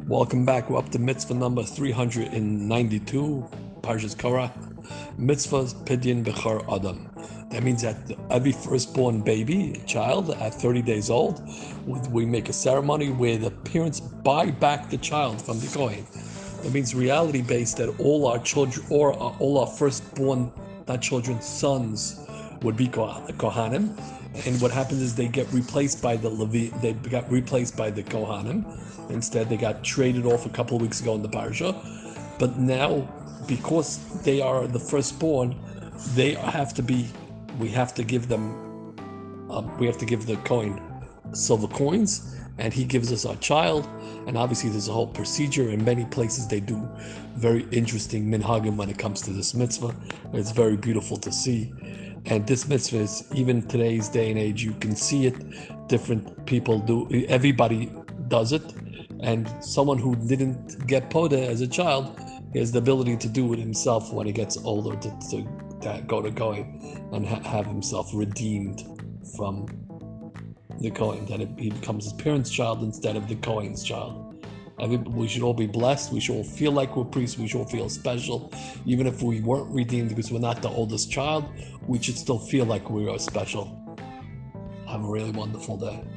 Welcome back. We're up to mitzvah number 392, Parshas Korah. Mitzvahs Pidyon Bechar Adam. That means that every firstborn baby, child, at 30 days old, we make a ceremony where the parents buy back the child from the Kohen. That means reality-based that all our children, or all our firstborn, not children, sons, would be Kohanim. And what happens is they get replaced by the Levi. They got replaced by the Kohanim. Instead, they got traded off a couple of weeks ago in the parsha. But now, because they are the firstborn, they have to be. We have to give them. We have to give the Kohen silver coins, and he gives us our child. And obviously, there's a whole procedure. In many places, they do very interesting minhagim when it comes to this mitzvah. It's very beautiful to see. And this mitzvah is, even today's day and age, you can see it. Different people do. Everybody does it. And someone who didn't get poda as a child has the ability to do it himself when he gets older, to go to Kohen and have himself redeemed from the Kohen, that he becomes his parents' child instead of the Kohen's child. We should all be blessed. We should all feel like we're priests. We should all feel special. Even if we weren't redeemed because we're not the oldest child, we should still feel like we are special. Have a really wonderful day.